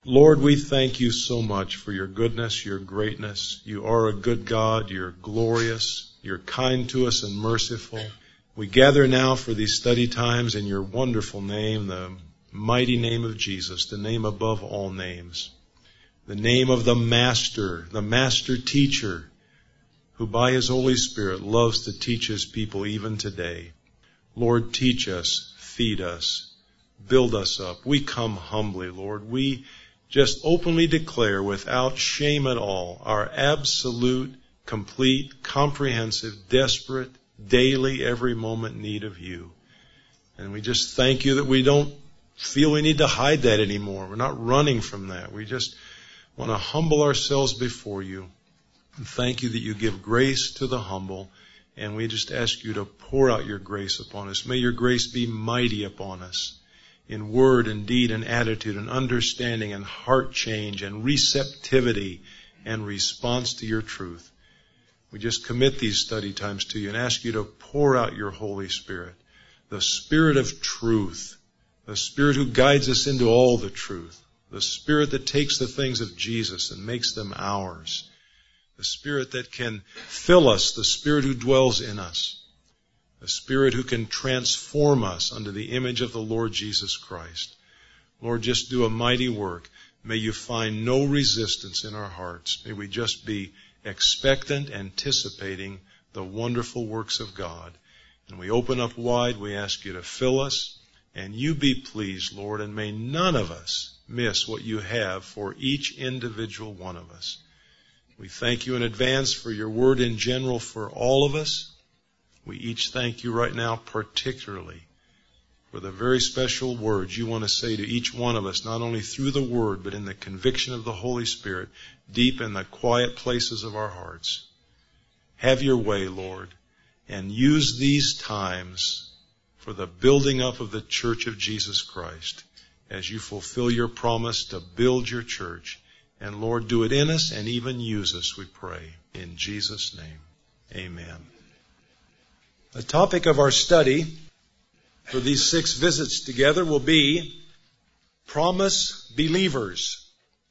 Lord, we thank you so much for your goodness, your greatness. You are a good God. You're glorious. You're kind to us and merciful. We gather now for these study times in your wonderful name, the mighty name of Jesus, the name above all names, the name of the Master teacher, who by his Holy Spirit loves to teach his people even today. Lord, teach us, feed us, build us up. We come humbly, Lord. We just openly declare without shame at all our absolute, complete, comprehensive, desperate, daily, every moment need of you. And we just thank you that we don't feel we need to hide that anymore. We're not running from that. We just want to humble ourselves before you. And thank you that you give grace to the humble. And we just ask you to pour out your grace upon us. May your grace be mighty upon us in word and deed and attitude and understanding and heart change and receptivity and response to your truth. We just commit these study times to you and ask you to pour out your Holy Spirit, the Spirit of truth, the Spirit who guides us into all the truth, the Spirit that takes the things of Jesus and makes them ours, the Spirit that can fill us, the Spirit who dwells in us, the Spirit who can transform us unto the image of the Lord Jesus Christ. Lord, just do a mighty work. May you find no resistance in our hearts. May we just be expectant, anticipating the wonderful works of God. And we open up wide. We ask you to fill us. And you be pleased, Lord, and may none of us miss what you have for each individual one of us. We thank you in advance for your word in general for all of us. We each thank you right now particularly for the very special words you want to say to each one of us, not only through the word, but in the conviction of the Holy Spirit, deep in the quiet places of our hearts. Have your way, Lord, and use these times for the building up of the church of Jesus Christ as you fulfill your promise to build your church. And Lord, do it in us and even use us, we pray. In Jesus' name, amen. The topic of our study for these 6 visits together will be Promise Believers.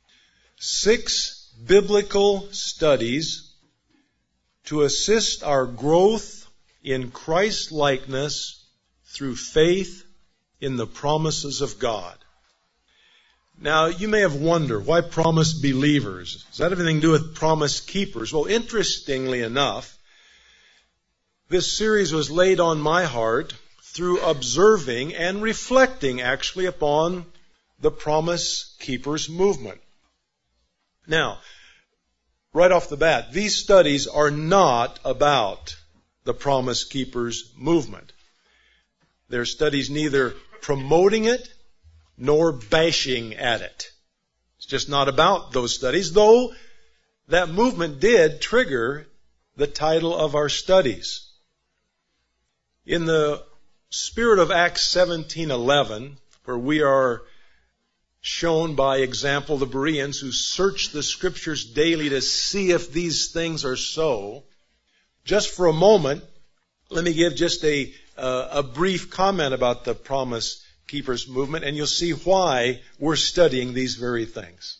6 biblical studies to assist our growth in Christ-likeness through faith in the promises of God. Now, you may have wondered, why promise believers? Does that have anything to do with promise keepers? Well, interestingly enough, this series was laid on my heart through observing and reflecting actually upon the Promise Keepers movement. Now, right off the bat, these studies are not about the Promise Keepers movement. They're studies neither promoting it nor bashing at it. It's just not about those studies, though that movement did trigger the title of our studies. In the spirit of Acts 17:11, where we are shown by example the Bereans who search the Scriptures daily to see if these things are so, just for a moment, let me give just a brief comment about the Promise Keepers movement, and you'll see why we're studying these very things.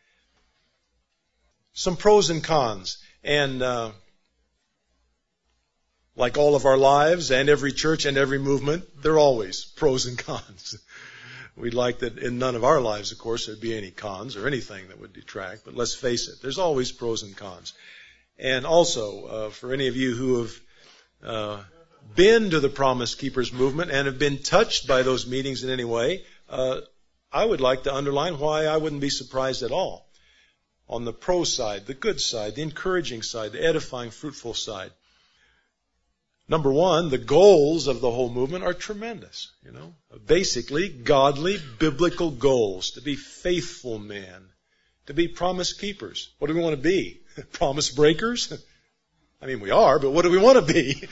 Some pros and cons, and like all of our lives and every church and every movement, there are always pros and cons. We'd like that in none of our lives, of course, there'd be any cons or anything that would detract, but let's face it, there's always pros and cons. And also, for any of you who have been to the Promise Keepers movement and have been touched by those meetings in any way, I would like to underline why I wouldn't be surprised at all. On the pro side, the good side, the encouraging side, the edifying, fruitful side. Number one, the goals of the whole movement are tremendous. Basically, godly, biblical goals. To be faithful men. To be promise keepers. What do we want to be? Promise breakers? I mean, we are, but what do we want to be?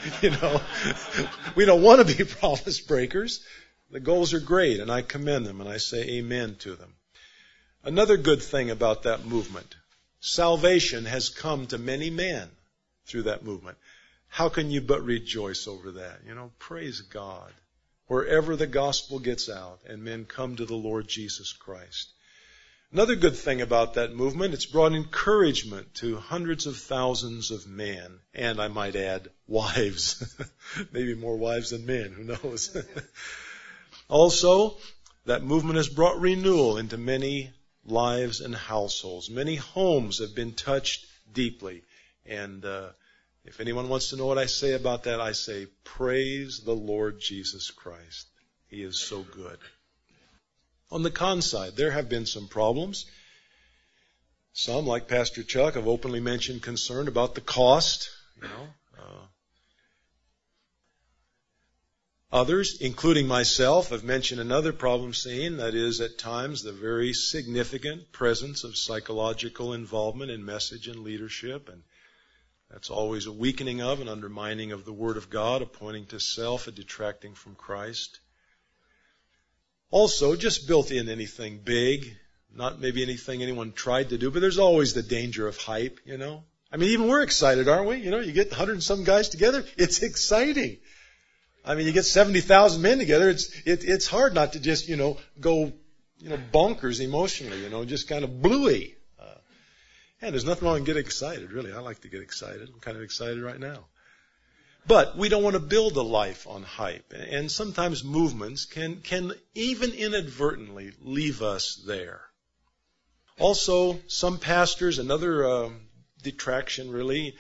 We don't want to be promise breakers. The goals are great, and I commend them, and I say amen to them. Another good thing about that movement, salvation has come to many men through that movement. How can you but rejoice over that? Praise God. Wherever the gospel gets out and men come to the Lord Jesus Christ. Another good thing about that movement, it's brought encouragement to hundreds of thousands of men, and I might add, wives. Maybe more wives than men, who knows? Also, that movement has brought renewal into many lives and households. Many homes have been touched deeply. And if anyone wants to know what I say about that, I say, praise the Lord Jesus Christ. He is so good. On the con side, there have been some problems. Some, like Pastor Chuck, have openly mentioned concern about the cost. Others, including myself, have mentioned another problem scene, that is, at times, the very significant presence of psychological involvement in message and leadership. And that's always a weakening of and undermining of the Word of God, a pointing to self, a detracting from Christ. Also, just built in anything big, not maybe anything anyone tried to do, but there's always the danger of hype, I mean, even we're excited, aren't we? You get 100 and some guys together, it's exciting. I mean, you get 70,000 men together, it's hard not to just, go, bonkers emotionally, just kind of bluey. And there's nothing wrong with getting excited, really. I like to get excited. I'm kind of excited right now. But we don't want to build a life on hype. And sometimes movements can even inadvertently leave us there. Also, some pastors, another detraction really,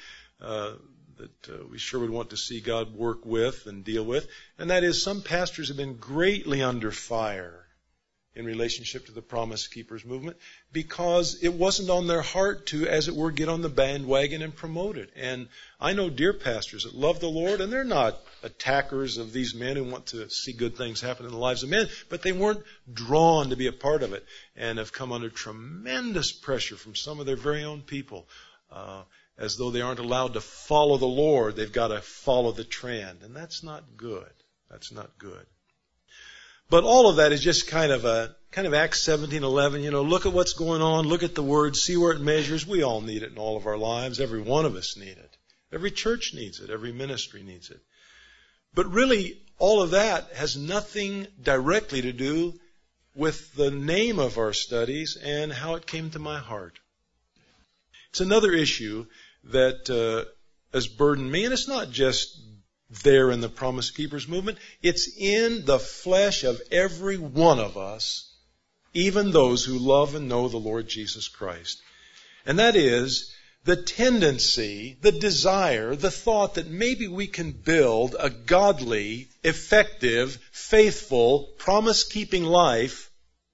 that we sure would want to see God work with and deal with, and that is some pastors have been greatly under fire in relationship to the Promise Keepers movement because it wasn't on their heart to, as it were, get on the bandwagon and promote it. And I know dear pastors that love the Lord, and they're not attackers of these men who want to see good things happen in the lives of men, but they weren't drawn to be a part of it and have come under tremendous pressure from some of their very own people, as though they aren't allowed to follow the Lord. They've got to follow the trend, and that's not good. That's not good. But all of that is just kind of Acts 17:11. Look at what's going on. Look at the Word. See where it measures. We all need it in all of our lives. Every one of us need it. Every church needs it. Every ministry needs it. But really, all of that has nothing directly to do with the name of our studies and how it came to my heart. It's another issue that has burdened me, and it's not just there in the Promise Keepers movement. It's in the flesh of every one of us, even those who love and know the Lord Jesus Christ. And that is the tendency, the desire, the thought that maybe we can build a godly, effective, faithful, promise-keeping life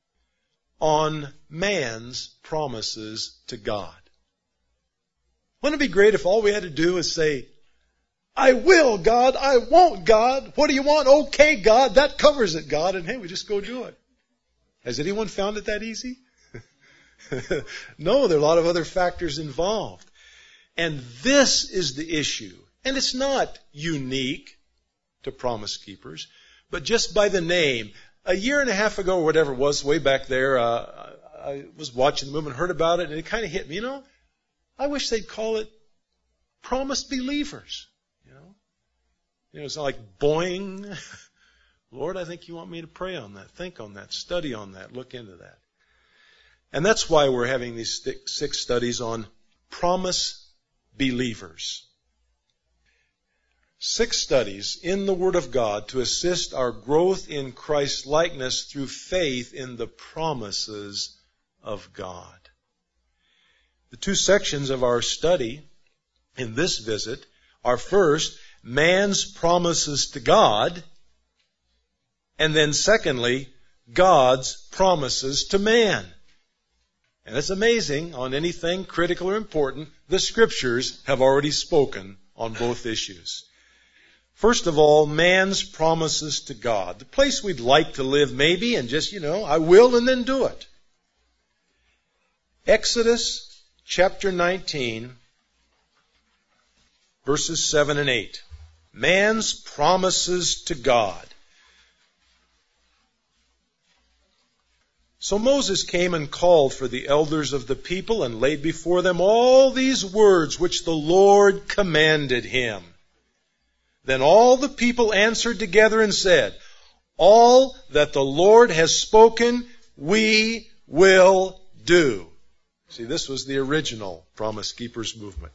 on man's promises to God. Wouldn't it be great if all we had to do is say, I will, God. I won't, God. What do you want? Okay, God. That covers it, God. And hey, we just go do it. Has anyone found it that easy? No, there are a lot of other factors involved. And this is the issue. And it's not unique to Promise Keepers, but just by the name. A year and a half ago, or whatever it was, way back there, I was watching the movement, heard about it, and it kind of hit me. I wish they'd call it Promised Believers. It's not like boing. Lord, I think you want me to pray on that, think on that, study on that, look into that. And that's why we're having these 6 studies on Promise Believers. 6 studies in the Word of God to assist our growth in Christ's likeness through faith in the promises of God. The 2 sections of our study in this visit are first, man's promises to God, and then secondly, God's promises to man. And it's amazing, on anything critical or important, the Scriptures have already spoken on both issues. First of all, man's promises to God. The place we'd like to live maybe, and just, I will and then do it. Exodus chapter 19, verses 7 and 8. Man's promises to God. So Moses came and called for the elders of the people and laid before them all these words which the Lord commanded him. Then all the people answered together and said, All that the Lord has spoken, we will do. See, this was the original Promise Keepers movement.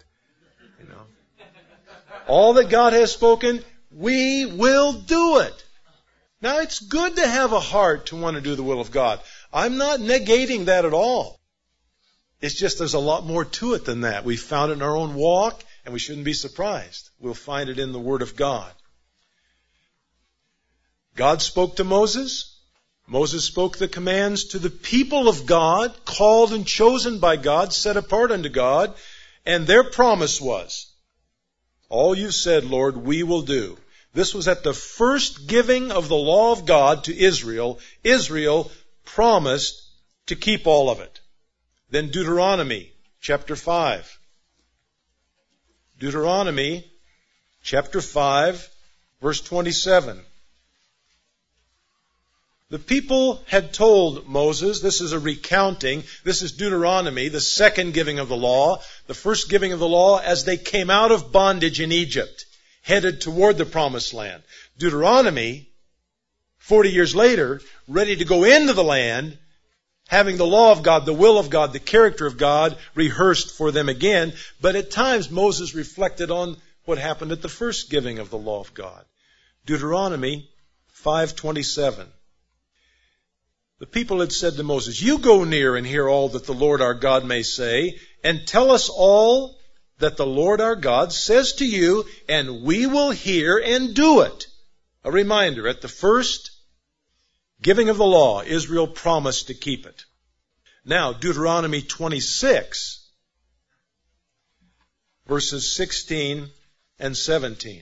All that God has spoken, we will do it. Now, it's good to have a heart to want to do the will of God. I'm not negating that at all. It's just there's a lot more to it than that. We found it in our own walk, and we shouldn't be surprised. We'll find it in the Word of God. God spoke to Moses. Moses spoke the commands to the people of God, called and chosen by God, set apart unto God, and their promise was, all you said, Lord, we will do. This was at the first giving of the law of God to Israel. Israel promised to keep all of it. Then Deuteronomy chapter 5. Deuteronomy chapter 5, verse 27. The people had told Moses, this is a recounting, this is Deuteronomy, the second giving of the law, the first giving of the law as they came out of bondage in Egypt, headed toward the promised land. Deuteronomy, 40 years later, ready to go into the land, having the law of God, the will of God, the character of God rehearsed for them again. But at times Moses reflected on what happened at the first giving of the law of God. Deuteronomy 5:27. The people had said to Moses, you go near and hear all that the Lord our God may say, and tell us all that the Lord our God says to you, and we will hear and do it. A reminder, at the first giving of the law, Israel promised to keep it. Now, Deuteronomy 26, verses 16 and 17.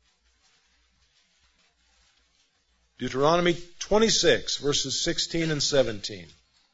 Deuteronomy 26, verses 16 and 17.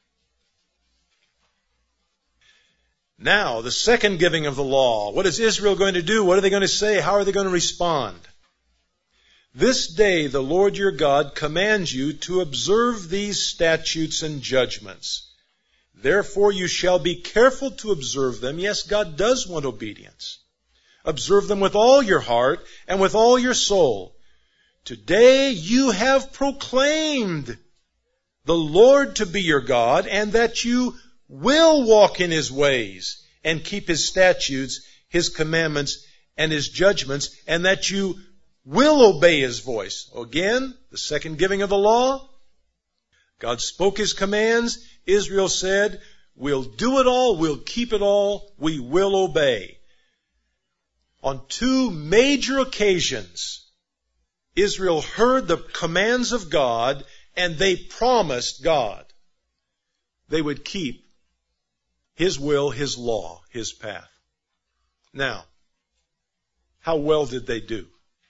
Now, the second giving of the law. What is Israel going to do? What are they going to say? How are they going to respond? This day the Lord your God commands you to observe these statutes and judgments. Therefore you shall be careful to observe them. Yes, God does want obedience. Observe them with all your heart and with all your soul. Today you have proclaimed the Lord to be your God, and that you will walk in His ways and keep His statutes, His commandments, and His judgments, and that you will obey His voice. Again, the second giving of the law. God spoke His commands. Israel said, we'll do it all, we'll keep it all, we will obey. On two major occasions, Israel heard the commands of God, and they promised God they would keep His will, His law, His path. Now, how well did they do?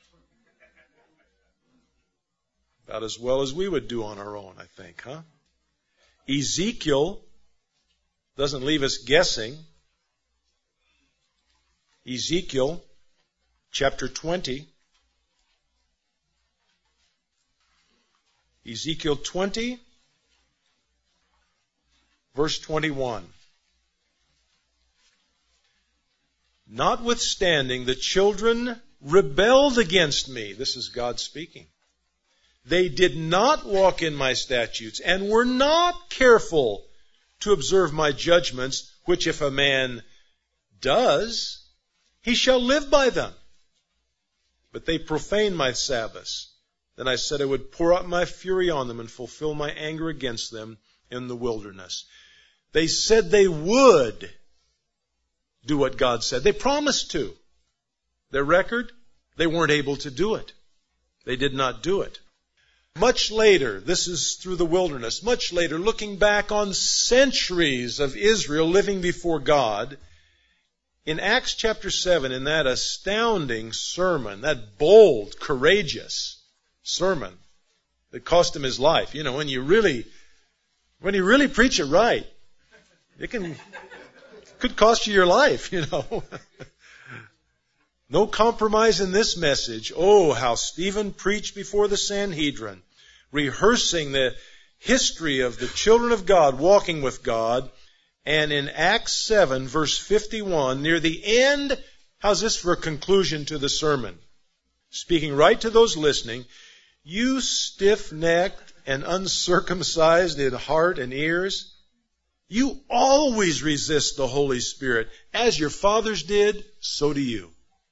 About as well as we would do on our own, I think, huh? Ezekiel doesn't leave us guessing. Ezekiel chapter 20. Ezekiel 20, verse 21. Notwithstanding, the children rebelled against me. This is God speaking. They did not walk in my statutes and were not careful to observe my judgments, which if a man does, he shall live by them. But they profaned my Sabbaths. Then I said I would pour out my fury on them and fulfill my anger against them in the wilderness. They said they would do what God said. They promised to. Their record, they weren't able to do it. They did not do it. Much later, this is through the wilderness, much later, looking back on centuries of Israel living before God, in Acts chapter 7, in that astounding sermon, that bold, courageous sermon that cost him his life. You know, when you really preach it right, it could cost you your life, you know. No compromise in this message. Oh, how Stephen preached before the Sanhedrin, rehearsing the history of the children of God walking with God. And in Acts 7, verse 51, near the end, how's this for a conclusion to the sermon? Speaking right to those listening, you stiff-necked and uncircumcised in heart and ears, You always resist the Holy Spirit. As your fathers did, so do you.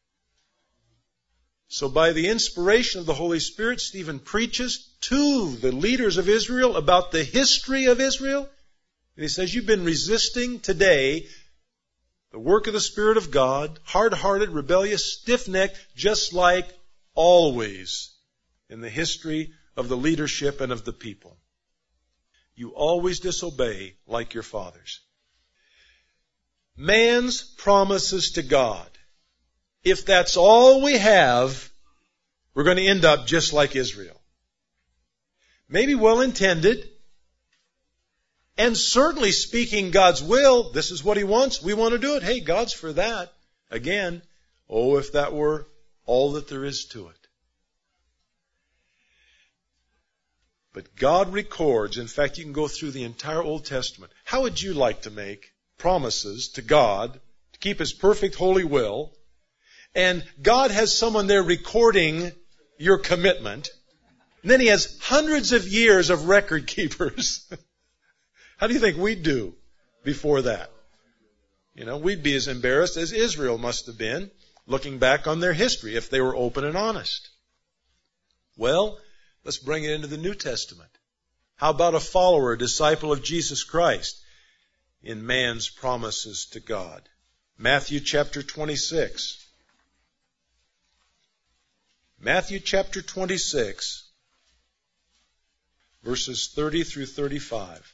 So by the inspiration of the Holy Spirit, Stephen preaches to the leaders of Israel about the history of Israel. And he says, you've been resisting today the work of the Spirit of God, hard-hearted, rebellious, stiff-necked, just like always in the history of the leadership and of the people. You always disobey like your fathers. Man's promises to God. If that's all we have, we're going to end up just like Israel. Maybe well-intended, and certainly speaking God's will. This is what He wants. We want to do it. Hey, God's for that. Again, oh, if that were all that there is to it. But God records, in fact, you can go through the entire Old Testament. How would you like to make promises to God to keep His perfect holy will? And God has someone there recording your commitment. And then He has hundreds of years of record keepers. How do you think we'd do before that? We'd be as embarrassed as Israel must have been, looking back on their history, if they were open and honest. Well, let's bring it into the New Testament. How about a follower, a disciple of Jesus Christ in man's promises to God? Matthew chapter 26. Matthew chapter 26, verses 30 through 35.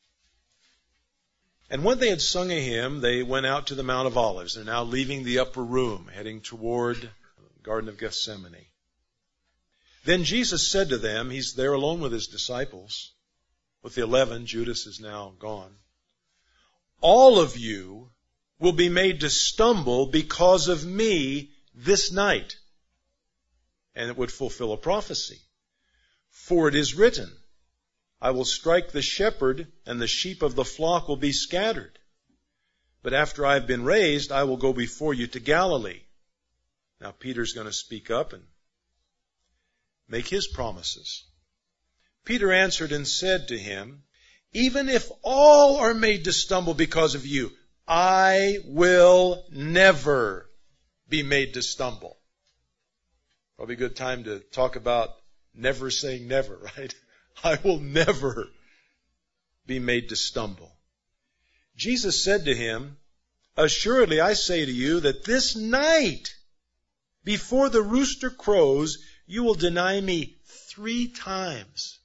And when they had sung a hymn, they went out to the Mount of Olives. They're now leaving the upper room, heading toward the Garden of Gethsemane. Then Jesus said to them, He's there alone with His disciples. With the 11, Judas is now gone. All of you will be made to stumble because of me this night. And it would fulfill a prophecy. For it is written, I will strike the shepherd, and the sheep of the flock will be scattered. But after I have been raised, I will go before you to Galilee. Now Peter's going to speak up and make his promises. Peter answered and said to him, even if all are made to stumble because of you, I will never be made to stumble. Probably a good time to talk about never saying never, right? I will never be made to stumble. Jesus said to him, assuredly I say to you that this night, before the rooster crows, you will deny me 3 times.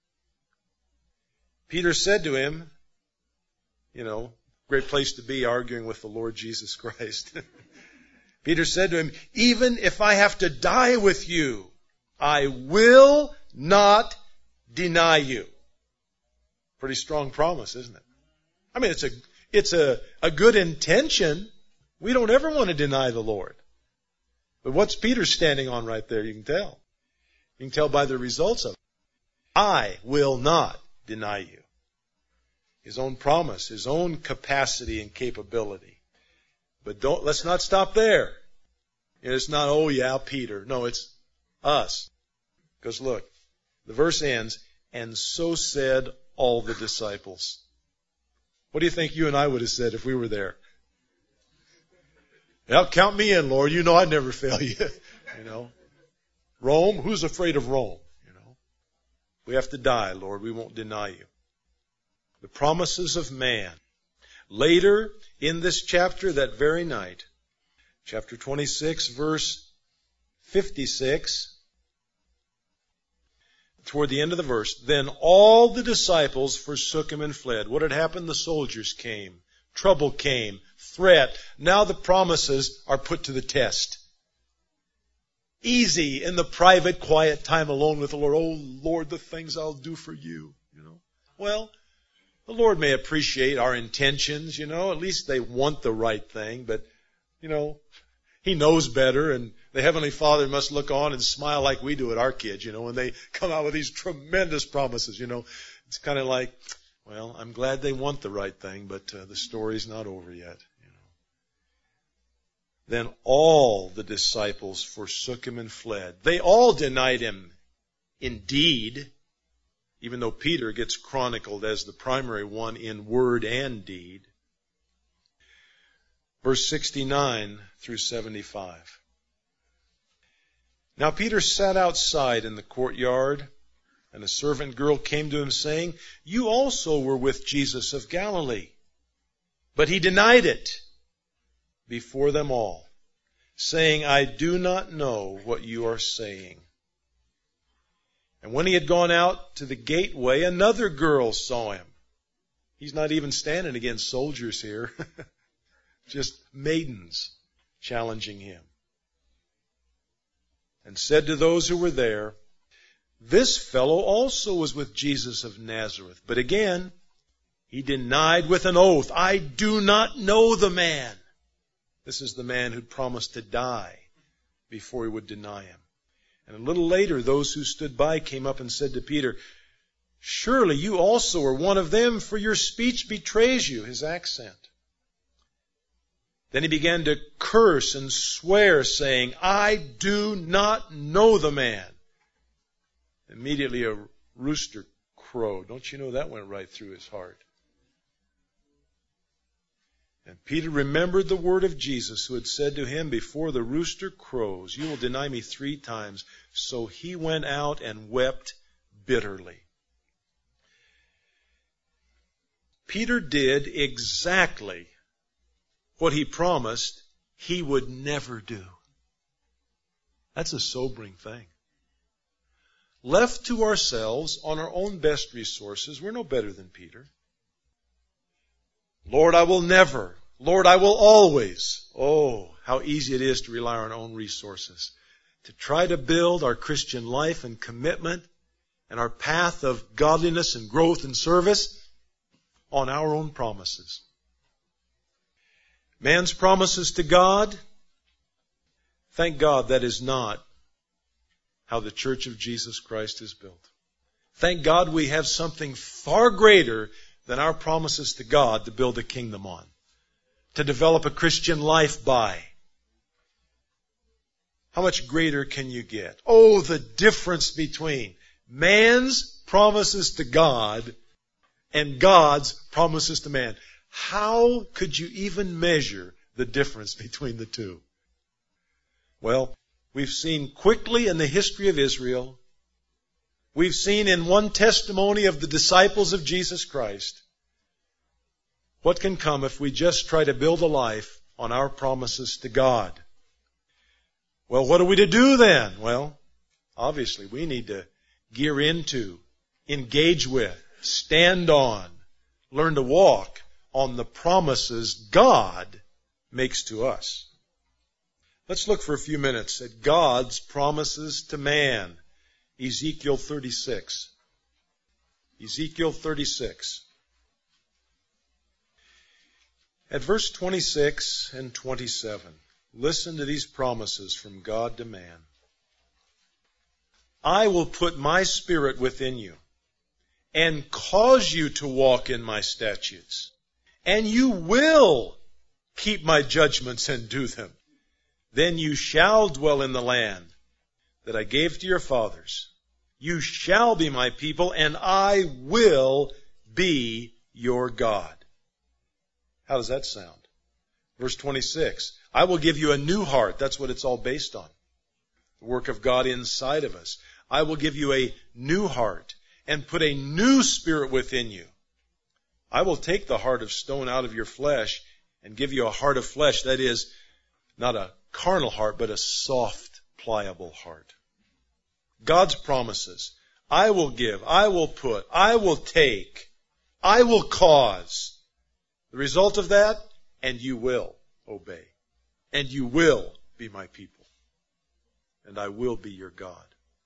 Peter said to him, great place to be arguing with the Lord Jesus Christ. Peter said to him, even if I have to die with you, I will not deny you. Pretty strong promise, isn't it? I mean, it's a good intention. We don't ever want to deny the Lord. But what's Peter standing on right there? You can tell. You can tell by the results of it. I will not deny you. His own promise, his own capacity and capability. But let's not stop there. It's not, oh yeah, Peter. No, it's us. Because look, the verse ends, and so said all the disciples. What do you think you and I would have said if we were there? Well, count me in, Lord. You know I'd never fail you. Rome, who's afraid of Rome? We have to die, Lord. We won't deny you. The promises of man. Later in this chapter, that very night, chapter 26, verse 56, toward the end of the verse, then all the disciples forsook Him and fled. What had happened? The soldiers came. Trouble came. Threat. Now the promises are put to the test. Easy in the private, quiet time alone with the Lord. Oh, Lord, the things I'll do for you. Well, the Lord may appreciate our intentions, at least they want the right thing, but, He knows better, and the Heavenly Father must look on and smile like we do at our kids, when they come out with these tremendous promises, It's kind of like, well, I'm glad they want the right thing, but the story's not over yet, Then all the disciples forsook Him and fled. They all denied Him indeed. even though Peter gets chronicled as the primary one in word and deed. Verse 69 through 75. Now Peter sat outside in the courtyard, and a servant girl came to him saying, "You also were with Jesus of Galilee." But he denied it before them all, saying, "I do not know what you are saying." And when he had gone out to the gateway, another girl saw him. He's not even standing against soldiers here. Just maidens challenging him. And said to those who were there, "This fellow also was with Jesus of Nazareth." But again, he denied with an oath, "I do not know the man." This is the man who'd promised to die before he would deny him. And a little later, those who stood by came up and said to Peter, "Surely you also are one of them, for your speech betrays you," his accent. Then he began to curse and swear, saying, "I do not know the man." Immediately a rooster crowed. Don't you know that went right through his heart? And Peter remembered the word of Jesus, who had said to him, "Before the rooster crows, you will deny me 3 times. So he went out and wept bitterly. Peter did exactly what he promised he would never do. That's a sobering thing. Left to ourselves on our own best resources, we're no better than Peter. Lord, I will never. Lord, I will always. Oh, how easy it is to rely on our own resources. To try to build our Christian life and commitment and our path of godliness and growth and service on our own promises. Man's promises to God, thank God that is not how the Church of Jesus Christ is built. Thank God we have something far greater than our promises to God to build a kingdom on, to develop a Christian life by. How much greater can you get? Oh, the difference between man's promises to God and God's promises to man. How could you even measure the difference between the two? Well, we've seen quickly in the history of Israel, we've seen in one testimony of the disciples of Jesus Christ, what can come if we just try to build a life on our promises to God. Well, what are we to do then? Well, obviously we need to gear into, engage with, stand on, learn to walk on the promises God makes to us. Let's look for a few minutes at God's promises to man. Ezekiel 36. Ezekiel 36. At verse 26 and 27, listen to these promises from God to man. I will put my spirit within you and cause you to walk in my statutes, and you will keep my judgments and do them. Then you shall dwell in the land that I gave to your fathers. You shall be my people, and I will be your God. How does that sound? Verse 26, I will give you a new heart. That's what it's all based on. The work of God inside of us. I will give you a new heart and put a new spirit within you. I will take the heart of stone out of your flesh and give you a heart of flesh. That is, not a carnal heart, but a soft, pliable heart. God's promises. I will give, I will put, I will take, I will cause. The result of that, and you will obey. And you will be my people. And I will be your God.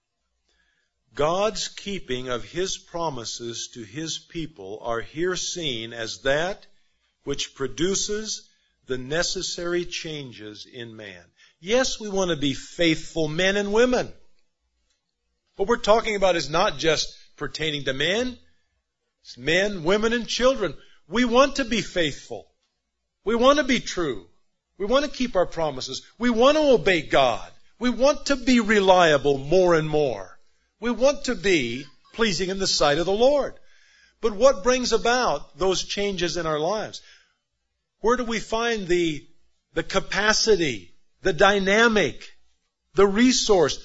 God's keeping of His promises to His people are here seen as that which produces the necessary changes in man. Yes, we want to be faithful men and women. What we're talking about is not just pertaining to men. It's men, women, and children. We want to be faithful. We want to be true. We want to keep our promises. We want to obey God. We want to be reliable more and more. We want to be pleasing in the sight of the Lord. But what brings about those changes in our lives? Where do we find the capacity, the dynamic, the resource?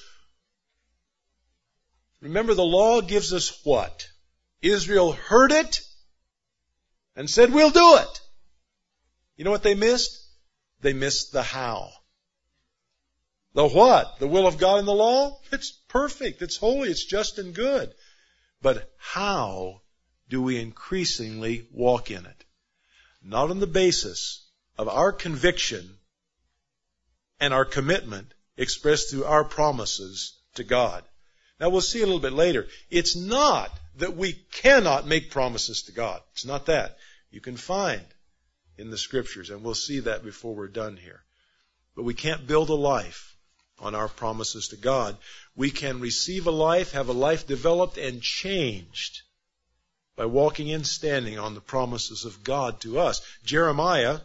Remember, the law gives us what? Israel heard it and said, we'll do it. You know what they missed? They missed the how. The what? The will of God in the law? It's perfect. It's holy. It's just and good. But how do we increasingly walk in it? Not on the basis of our conviction and our commitment expressed through our promises to God. Now we'll see a little bit later. It's not that we cannot make promises to God. It's not that. You can find in the Scriptures, and we'll see that before we're done here. But we can't build a life on our promises to God. We can receive a life, have a life developed and changed by walking in, standing on the promises of God to us. Jeremiah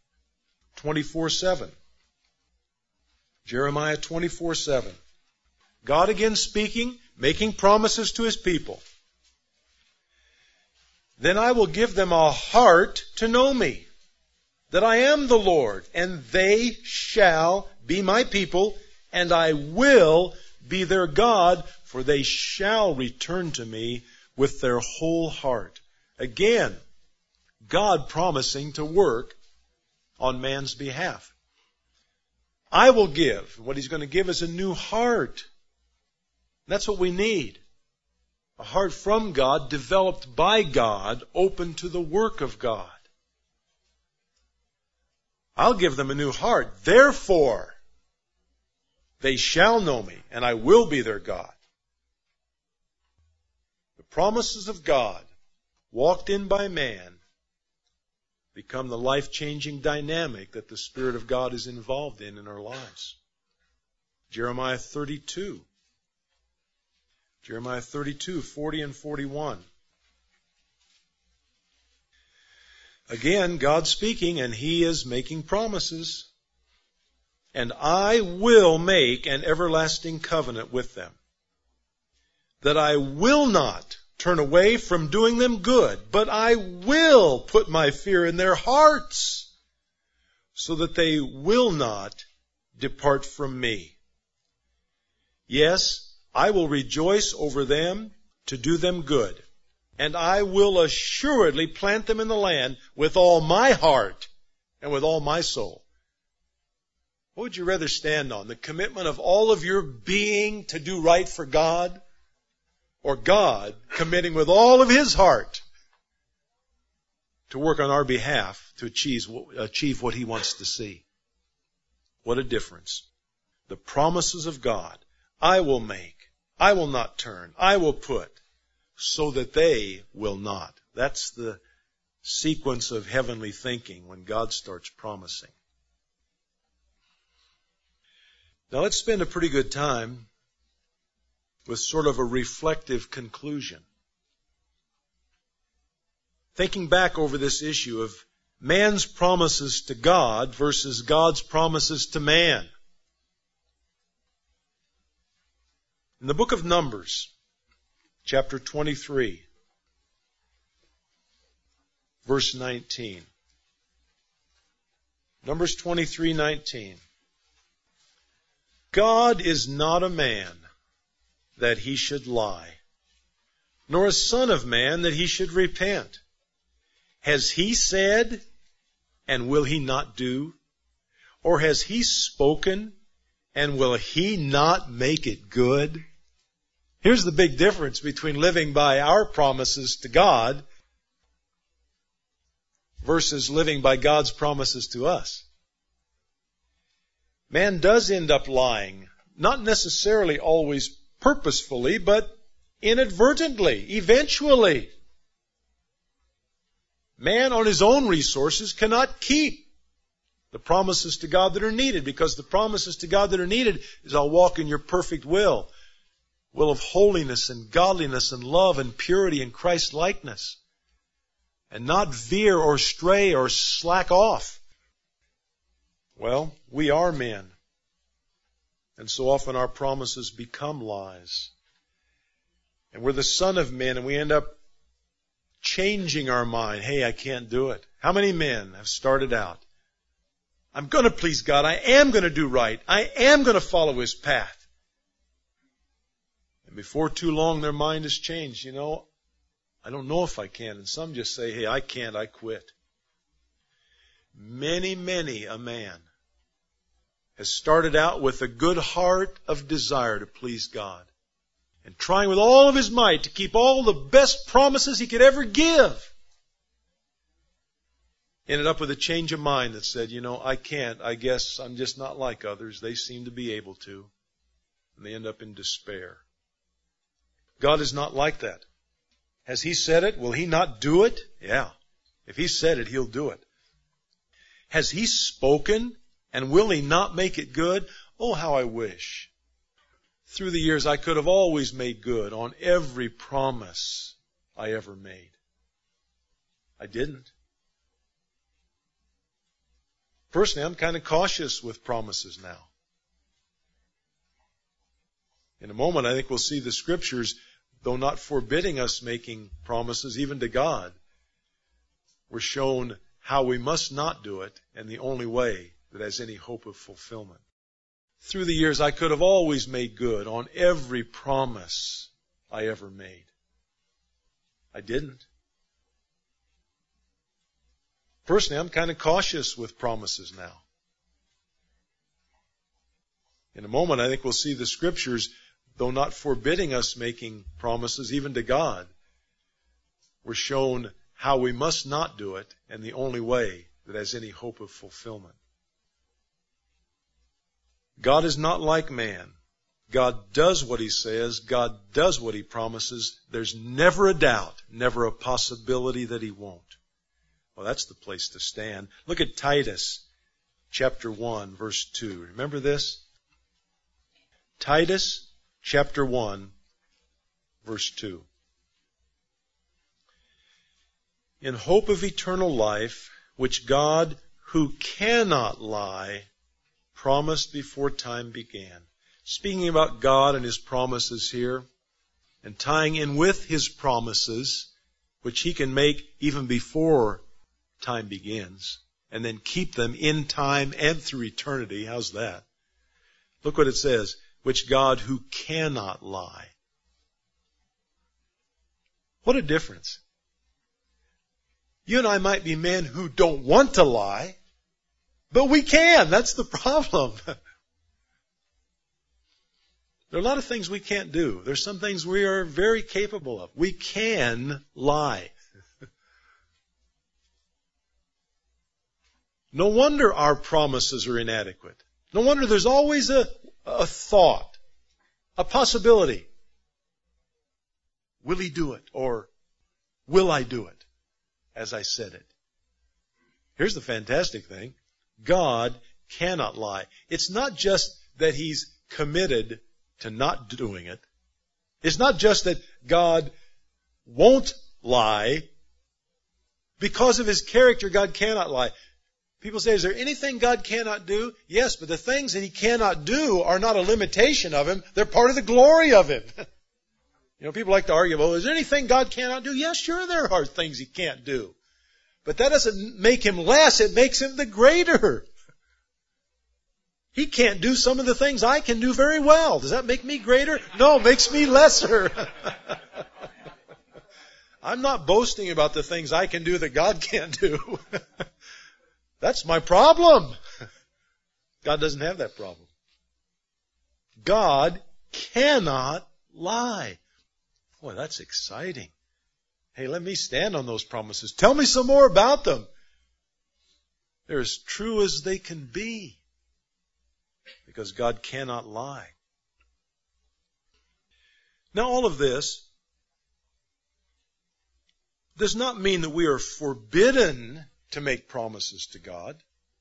24:7. Jeremiah 24:7. God again speaking, making promises to His people. Then I will give them a heart to know me, that I am the Lord, and they shall be my people, and I will be their God, for they shall return to me with their whole heart. Again, God promising to work on man's behalf. I will give. What He's going to give is a new heart. That's what we need. A heart from God, developed by God, open to the work of God. I'll give them a new heart. Therefore, they shall know me, and I will be their God. The promises of God, walked in by man, become the life-changing dynamic that the Spirit of God is involved in our lives. Jeremiah 32. Jeremiah 32:40 and 41. Again, God speaking, and He is making promises. And I will make an everlasting covenant with them, that I will not turn away from doing them good, but I will put my fear in their hearts, so that they will not depart from me. Yes, I will rejoice over them to do them good, and I will assuredly plant them in the land with all my heart and with all my soul. What would you rather stand on? The commitment of all of your being to do right for God? Or God committing with all of His heart to work on our behalf to achieve what He wants to see? What a difference. The promises of God, I will make, I will not turn, I will put, so that they will not. That's the sequence of heavenly thinking when God starts promising. Now let's spend a pretty good time with sort of a reflective conclusion. Thinking back over this issue of man's promises to God versus God's promises to man. In the book of Numbers, chapter 23, verse 19. Numbers 23:19. God is not a man that He should lie, nor a son of man that He should repent. Has He said, and will He not do? Or has He spoken, and will He not make it good? Here's the big difference between living by our promises to God versus living by God's promises to us. Man does end up lying, not necessarily always purposefully, but inadvertently, eventually. Man on his own resources cannot keep the promises to God that are needed, because the promises to God that are needed is I'll walk in your perfect will of holiness and godliness and love and purity and Christ-likeness, and not veer or stray or slack off. Well, we are men, and so often our promises become lies. And we're the son of men, and we end up changing our mind. Hey, I can't do it. How many men have started out? I'm going to please God. I am going to do right. I am going to follow His path. And before too long, their mind has changed. I don't know if I can. And some just say, hey, I can't. I quit. Many, many a man has started out with a good heart of desire to please God, and trying with all of his might to keep all the best promises he could ever give. Ended up with a change of mind that said, I can't. I guess I'm just not like others. They seem to be able to. And they end up in despair. God is not like that. Has He said it? Will He not do it? Yeah. If He said it, He'll do it. Has He spoken, and will He not make it good? Oh, how I wish. Through the years, I could have always made good on every promise I ever made. I didn't. Personally, I'm kind of cautious with promises now. In a moment, I think we'll see the Scriptures, though not forbidding us making promises, even to God, we're shown how we must not do it, and the only way that has any hope of fulfillment. Through the years, I could have always made good on every promise I ever made. I didn't. Personally, I'm kind of cautious with promises now. In a moment, I think we'll see the Scriptures, though not forbidding us making promises, even to God, we're shown how we must not do it, and the only way that has any hope of fulfillment. God is not like man. God does what He says. God does what He promises. There's never a doubt, never a possibility that He won't. Well, that's the place to stand. Look at Titus chapter 1, verse 2. Remember this? Titus chapter 1, verse 2. In hope of eternal life, which God, who cannot lie, promised before time began. Speaking about God and His promises here, and tying in with His promises, which He can make even before time begins, and then keep them in time and through eternity. How's that? Look what it says. Which God, who cannot lie. What a difference. You and I might be men who don't want to lie, but we can. That's the problem. There are a lot of things we can't do. There's some things we are very capable of. We can lie. No wonder our promises are inadequate. No wonder there's always a thought, a possibility. Will He do it? Or will I do it as I said it? Here's the fantastic thing. God cannot lie. It's not just that He's committed to not doing it. It's not just that God won't lie. Because of His character, God cannot lie. People say, is there anything God cannot do? Yes, but the things that He cannot do are not a limitation of Him. They're part of the glory of Him. People like to argue, well, is there anything God cannot do? Yes, sure there are things He can't do. But that doesn't make Him less. It makes Him the greater. He can't do some of the things I can do very well. Does that make me greater? No, it makes me lesser. I'm not boasting about the things I can do that God can't do. That's my problem. God doesn't have that problem. God cannot lie. Boy, that's exciting. Hey, let me stand on those promises. Tell me some more about them. They're as true as they can be. Because God cannot lie. Now, all of this does not mean that we are forbidden to make promises to God.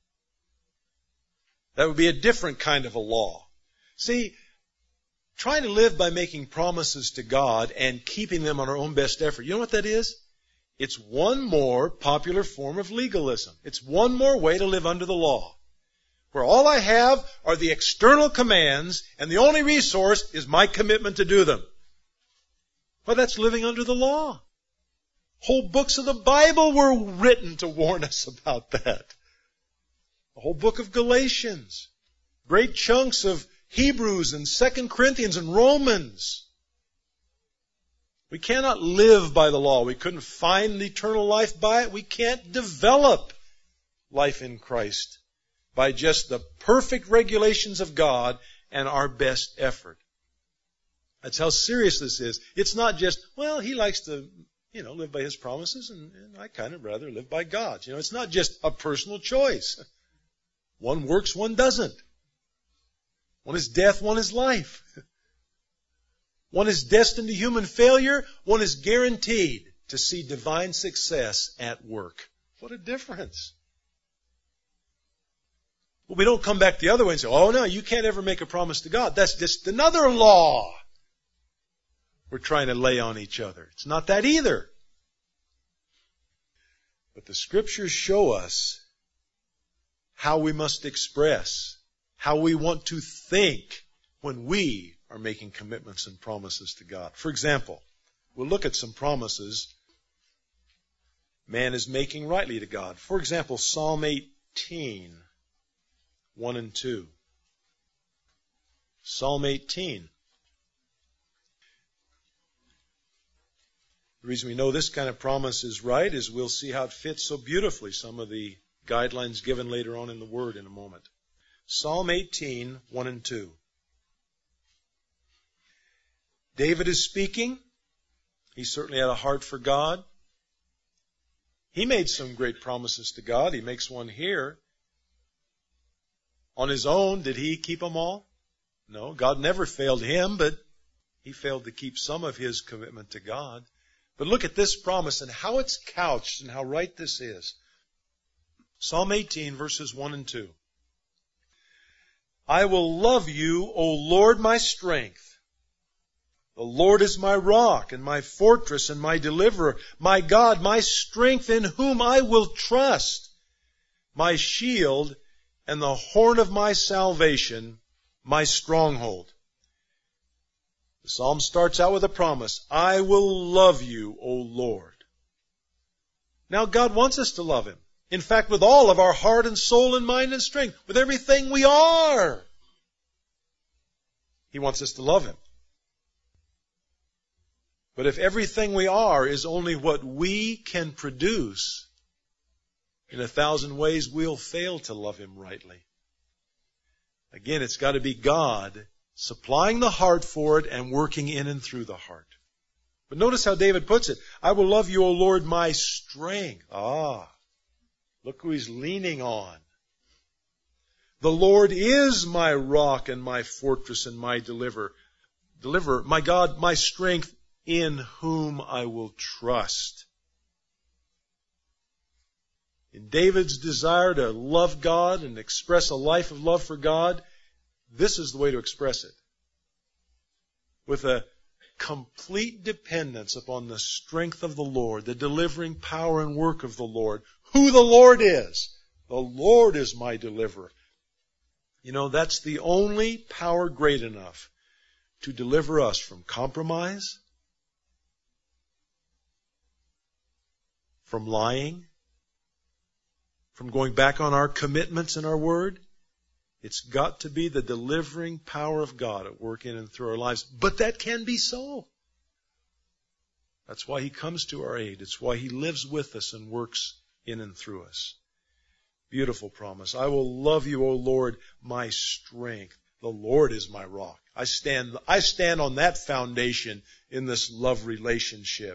That would be a different kind of a law. See, trying to live by making promises to God and keeping them on our own best effort, you know what that is? It's one more popular form of legalism. It's one more way to live under the law, where all I have are the external commands and the only resource is my commitment to do them. Well, that's living under the law. Whole books of the Bible were written to warn us about that. The whole book of Galatians. Great chunks of Hebrews and 2 Corinthians and Romans. We cannot live by the law. We couldn't find eternal life by it. We can't develop life in Christ by just the perfect regulations of God and our best effort. That's how serious this is. It's not just, well, he likes to, live by his promises, and I kind of rather live by God's. It's not just a personal choice. One works, one doesn't. One is death, one is life. One is destined to human failure, one is guaranteed to see divine success at work. What a difference. Well, we don't come back the other way and say, oh no, you can't ever make a promise to God. That's just another law we're trying to lay on each other. It's not that either. But the Scriptures show us how we must express, how we want to think when we are making commitments and promises to God. For example, we'll look at some promises man is making rightly to God. For example, Psalm 18, 1 and 2. Psalm 18. The reason we know this kind of promise is right is we'll see how it fits so beautifully some of the guidelines given later on in the Word in a moment. Psalm 18, 1 and 2. David is speaking. He certainly had a heart for God. He made some great promises to God. He makes one here. On his own, did he keep them all? No, God never failed him, but he failed to keep some of his commitment to God. But look at this promise and how it's couched and how right this is. Psalm 18, verses 1 and 2. I will love you, O Lord, my strength. The Lord is my rock and my fortress and my deliverer, my God, my strength in whom I will trust, my shield and the horn of my salvation, my stronghold. The psalm starts out with a promise. I will love you, O Lord. Now God wants us to love Him. In fact, with all of our heart and soul and mind and strength, with everything we are, He wants us to love Him. But if everything we are is only what we can produce, in 1,000 ways we'll fail to love Him rightly. Again, it's got to be God supplying the heart for it and working in and through the heart. But notice how David puts it. I will love you, O Lord, my strength. Look who he's leaning on. The Lord is my rock and my fortress and my deliverer. My God, my strength, in whom I will trust. In David's desire to love God and express a life of love for God, this is the way to express it. With a complete dependence upon the strength of the Lord, the delivering power and work of the Lord, who the Lord is. The Lord is my deliverer. That's the only power great enough to deliver us from compromise, from lying, from going back on our commitments and our word. It's got to be the delivering power of God at work in and through our lives. But that can be so. That's why He comes to our aid. It's why He lives with us and works in and through us. Beautiful promise. I will love you, O Lord, my strength. The Lord is my rock. I stand on that foundation in this love relationship.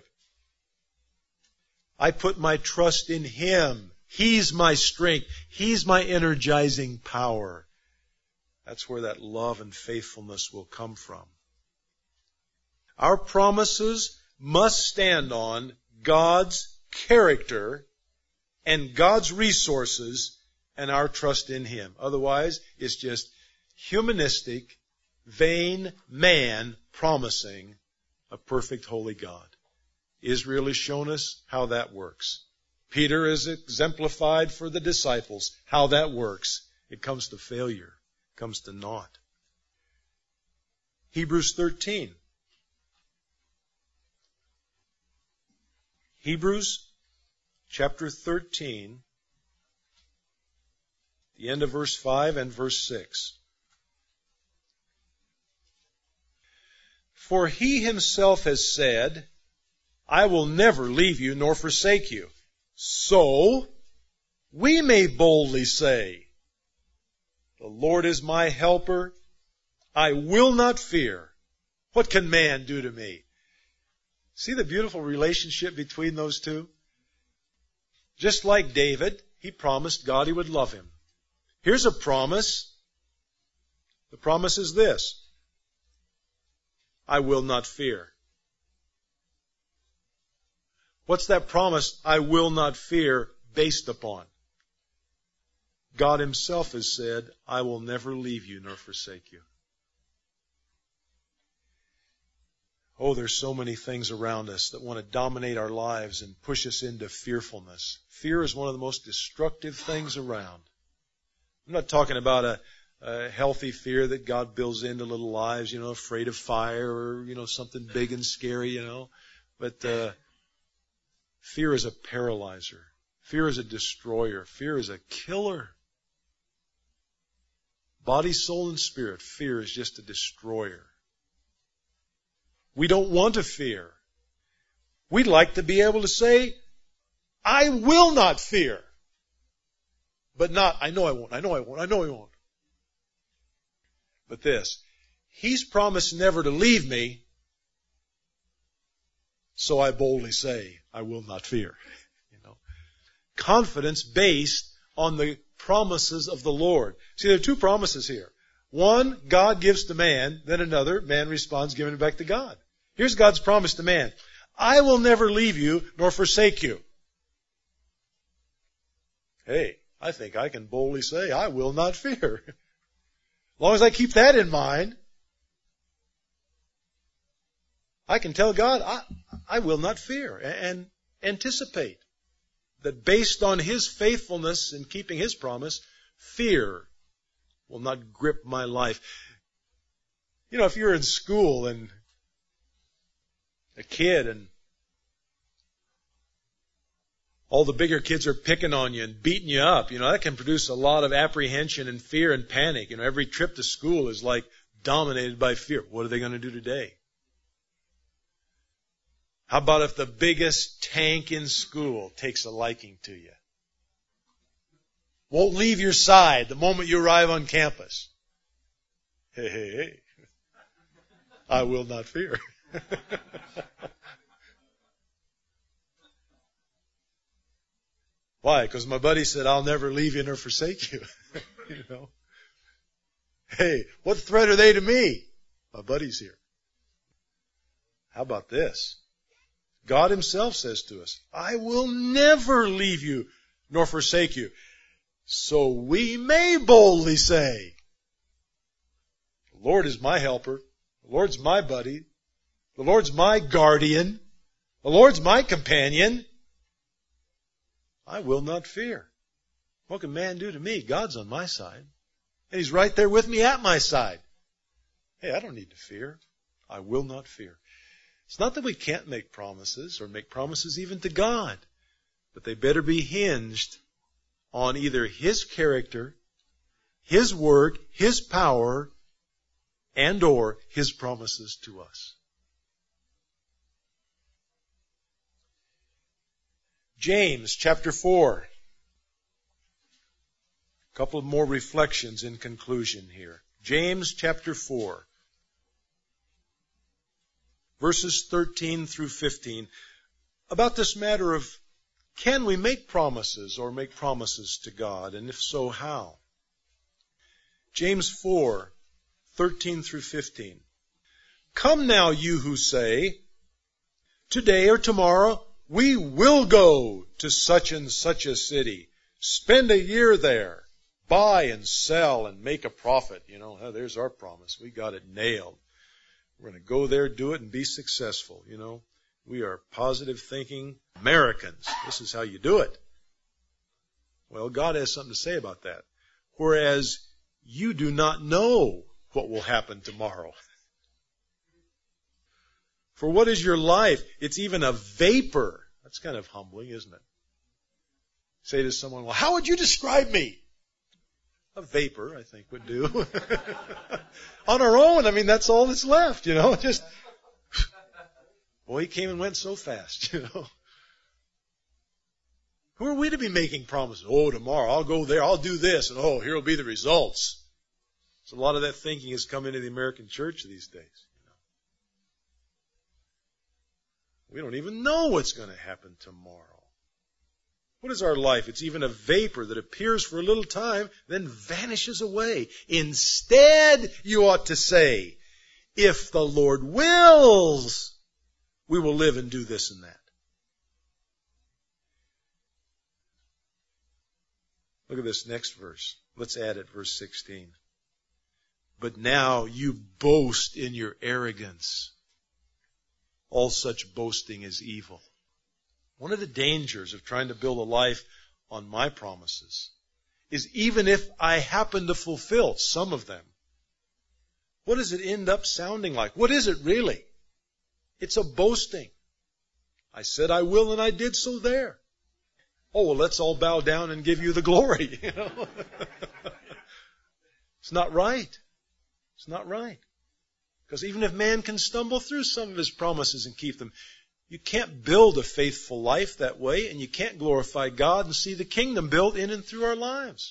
I put my trust in Him. He's my strength. He's my energizing power. That's where that love and faithfulness will come from. Our promises must stand on God's character and God's resources and our trust in Him. Otherwise, it's just humanistic, vain man promising a perfect, holy God. Israel has shown us how that works. Peter is exemplified for the disciples how that works. It comes to failure. It comes to naught. Hebrews 13. Hebrews chapter 13, the end of verse 5 and verse 6. For he himself has said, I will never leave you nor forsake you. So we may boldly say, the Lord is my helper. I will not fear. What can man do to me? See the beautiful relationship between those two? Just like David, he promised God he would love him. Here's a promise. The promise is this: I will not fear. What's that promise, I will not fear, based upon? God himself has said, I will never leave you nor forsake you. Oh, there's so many things around us that want to dominate our lives and push us into fearfulness. Fear is one of the most destructive things around. I'm not talking about a healthy fear that God builds into little lives, afraid of fire or, something big and scary, But fear is a paralyzer. Fear is a destroyer. Fear is a killer. Body, soul, and spirit, fear is just a destroyer. We don't want to fear. We'd like to be able to say, I will not fear. But not, I know I won't, I know I won't, I know I won't. But this, He's promised never to leave me, so I boldly say, I will not fear. Confidence based on the promises of the Lord. See, there are two promises here. One, God gives to man, then another, man responds, giving it back to God. Here's God's promise to man. I will never leave you nor forsake you. Hey, I think I can boldly say, I will not fear. As long as I keep that in mind, I can tell God, I will not fear, and anticipate that based on His faithfulness in keeping His promise, fear will not grip my life. If you're in school and a kid and all the bigger kids are picking on you and beating you up, that can produce a lot of apprehension and fear and panic. Every trip to school is like dominated by fear. What are they going to do today? How about if the biggest tank in school takes a liking to you? Won't leave your side the moment you arrive on campus. Hey. I will not fear. Why? Because my buddy said, I'll never leave you nor forsake you. Hey, what threat are they to me? My buddy's here. How about this? God Himself says to us, I will never leave you nor forsake you. So we may boldly say, the Lord is my helper. The Lord's my buddy. The Lord's my guardian. The Lord's my companion. I will not fear. What can man do to me? God's on my side. And He's right there with me at my side. Hey, I don't need to fear. I will not fear. It's not that we can't make promises or make promises even to God, but they better be hinged on either His character, His word, His power, and or His promises to us. James chapter 4. A couple of more reflections in conclusion here. James chapter 4. Verses 13 through 15, about this matter of, can we make promises or make promises to God? And if so, how? James 4, 13 through 15. Come now, you who say, today or tomorrow we will go to such and such a city, spend a year there, buy and sell and make a profit. There's our promise. We got it nailed. We're going to go there, do it, and be successful. We are positive thinking Americans. This is how you do it. Well, God has something to say about that. Whereas you do not know what will happen tomorrow. For what is your life? It's even a vapor. That's kind of humbling, isn't it? Say to someone, well, how would you describe me? A vapor, I think, would do. On our own, I mean, that's all that's left, just, boy, he came and went so fast, Who are we to be making promises? Oh, tomorrow I'll go there, I'll do this, and oh, here will be the results. So a lot of that thinking has come into the American church these days. We don't even know what's going to happen tomorrow. What is our life? It's even a vapor that appears for a little time, then vanishes away. Instead, you ought to say, if the Lord wills, we will live and do this and that. Look at this next verse. Let's add it, verse 16. But now you boast in your arrogance. All such boasting is evil. One of the dangers of trying to build a life on my promises is even if I happen to fulfill some of them, what does it end up sounding like? What is it really? It's a boasting. I said I will and I did so there. Oh, well, let's all bow down and give you the glory. It's not right. It's not right. Because even if man can stumble through some of his promises and keep them, you can't build a faithful life that way, and you can't glorify God and see the kingdom built in and through our lives.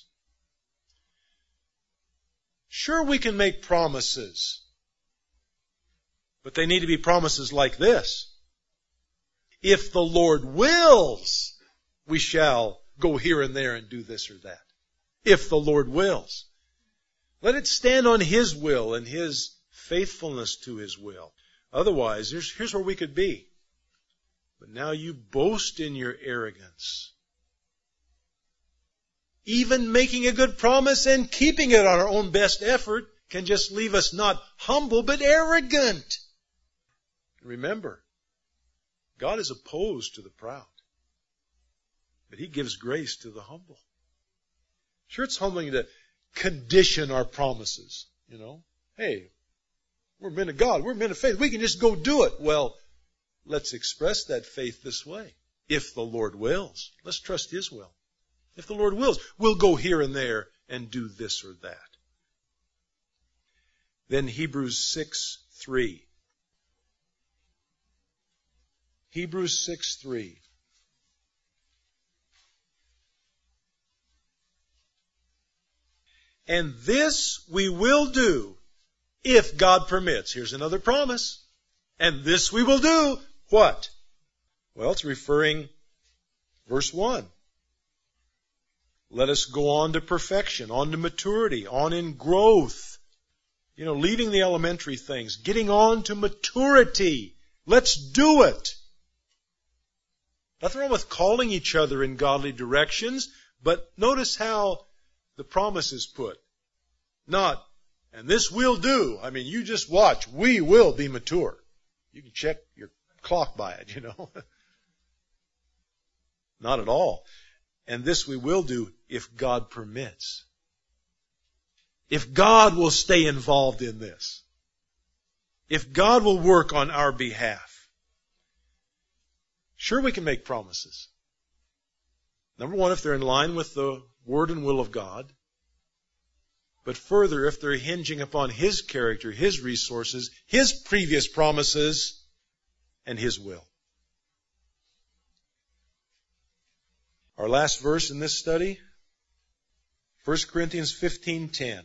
Sure, we can make promises, but they need to be promises like this. If the Lord wills, we shall go here and there and do this or that. If the Lord wills. Let it stand on His will and His faithfulness to His will. Otherwise, here's where we could be. But now you boast in your arrogance. Even making a good promise and keeping it on our own best effort can just leave us not humble but arrogant. Remember, God is opposed to the proud, but He gives grace to the humble. Sure, it's humbling to condition our promises. Hey, we're men of God, we're men of faith, we can just go do it. Well, let's express that faith this way. If the Lord wills, let's trust His will. If the Lord wills, we'll go here and there and do this or that. Then Hebrews 6:3. Hebrews 6:3. And this we will do if God permits. Here's another promise. And this we will do. What? Well, it's referring, verse 1. Let us go on to perfection, on to maturity, on in growth. Leaving the elementary things, getting on to maturity. Let's do it. Nothing wrong with calling each other in godly directions, but notice how the promise is put. Not, and this we'll do. I mean, you just watch. We will be mature. You can check your clock by it, Not at all. And this we will do if God permits. If God will stay involved in this. If God will work on our behalf. Sure, we can make promises. Number one, if they're in line with the Word and will of God. But further, if they're hinging upon His character, His resources, His previous promises, and His will. Our last verse in this study, 1 Corinthians 15:10.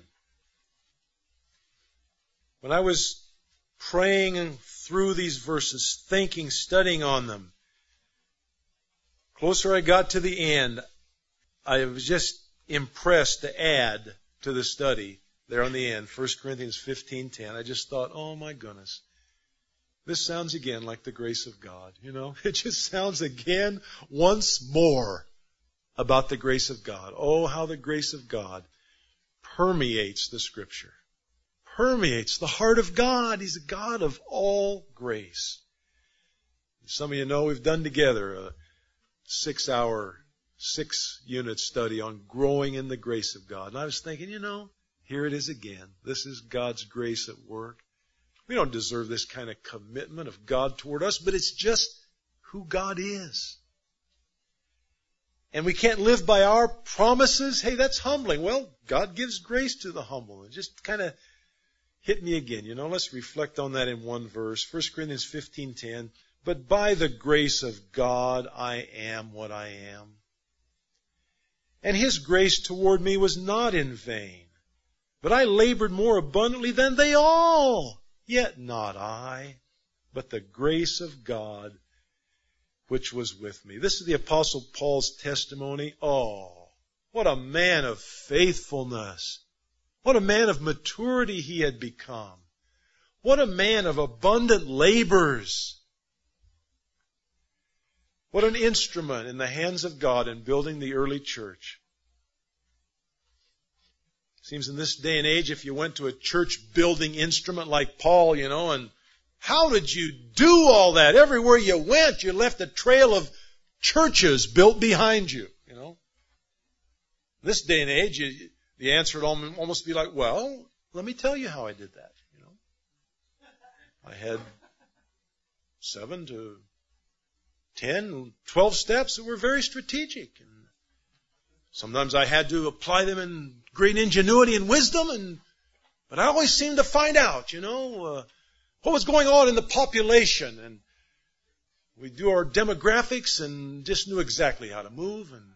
When I was praying through these verses, thinking, studying on them, closer I got to the end, I was just impressed to add to the study there on the end, 1 Corinthians 15:10. I just thought, oh my goodness, this sounds again like the grace of God. It just sounds again, once more, about the grace of God. Oh, how the grace of God permeates the Scripture. Permeates the heart of God. He's a God of all grace. Some of you know we've done together a 6-hour, 6-unit study on growing in the grace of God. And I was thinking, here it is again. This is God's grace at work. We don't deserve this kind of commitment of God toward us, but it's just who God is. And we can't live by our promises. Hey, that's humbling. Well, God gives grace to the humble. It just kind of hit me again. Let's reflect on that in one verse. 1 Corinthians 15:10. But by the grace of God, I am what I am. And His grace toward me was not in vain. But I labored more abundantly than they all. Yet not I, but the grace of God which was with me. This is the Apostle Paul's testimony. Oh, what a man of faithfulness. What a man of maturity he had become. What a man of abundant labors. What an instrument in the hands of God in building the early church. Seems in this day and age, if you went to a church building instrument like Paul, and how did you do all that? Everywhere you went, you left a trail of churches built behind you, This day and age, the answer would almost be like, well, let me tell you how I did that, I had 7 to 10, 12 steps that were very strategic. And sometimes I had to apply them in great ingenuity and wisdom, but I always seemed to find out, what was going on in the population. And we do our demographics and just knew exactly how to move. And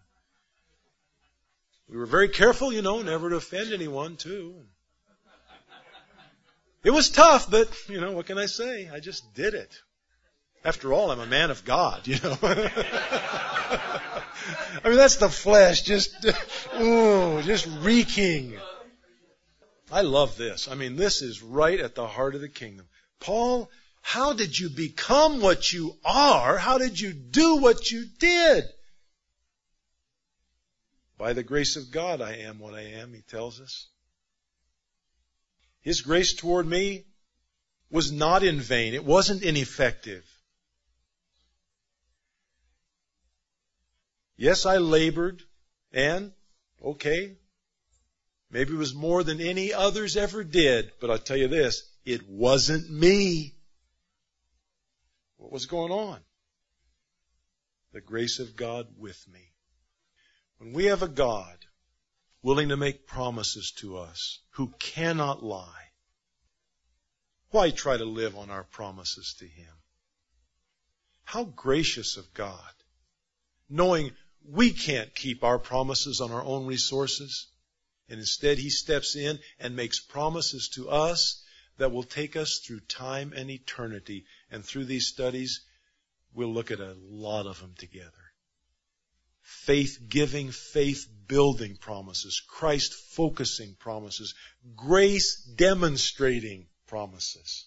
we were very careful, never to offend anyone, too. It was tough, but, what can I say? I just did it. After all, I'm a man of God, I mean, that's the flesh just reeking. I love this. I mean, this is right at the heart of the kingdom. Paul, how did you become what you are? How did you do what you did? By the grace of God, I am what I am, he tells us. His grace toward me was not in vain. It wasn't ineffective. Yes, I labored, and, okay, maybe it was more than any others ever did, but I'll tell you this, it wasn't me. What was going on? The grace of God with me. When we have a God willing to make promises to us, who cannot lie, why try to live on our promises to Him? How gracious of God, knowing we can't keep our promises on our own resources, and instead He steps in and makes promises to us that will take us through time and eternity. And through these studies, we'll look at a lot of them together. Faith-giving, faith-building promises, Christ-focusing promises, grace-demonstrating promises.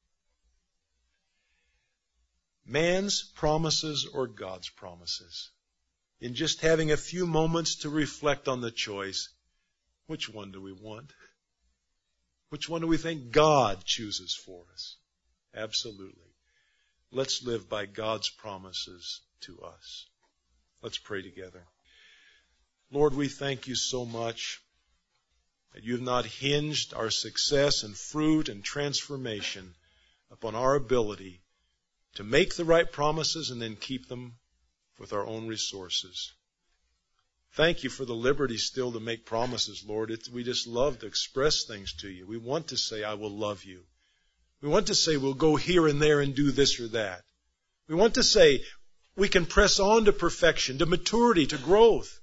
Man's promises or God's promises? In just having a few moments to reflect on the choice, which one do we want? Which one do we think God chooses for us? Absolutely. Let's live by God's promises to us. Let's pray together. Lord, we thank You so much that You have not hinged our success and fruit and transformation upon our ability to make the right promises and then keep them with our own resources. Thank You for the liberty still to make promises, Lord. We just love to express things to You. We want to say, I will love You. We want to say, we'll go here and there and do this or that. We want to say, we can press on to perfection, to maturity, to growth.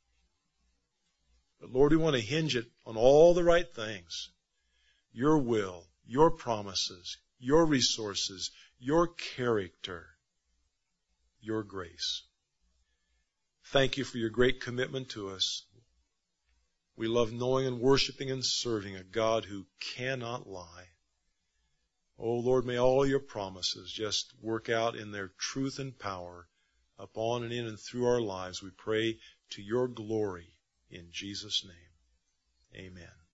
But Lord, we want to hinge it on all the right things. Your will, Your promises, Your resources, Your character, Your grace. Thank You for Your great commitment to us. We love knowing and worshiping and serving a God who cannot lie. Oh Lord, may all Your promises just work out in their truth and power upon and in and through our lives. We pray to Your glory in Jesus' name. Amen.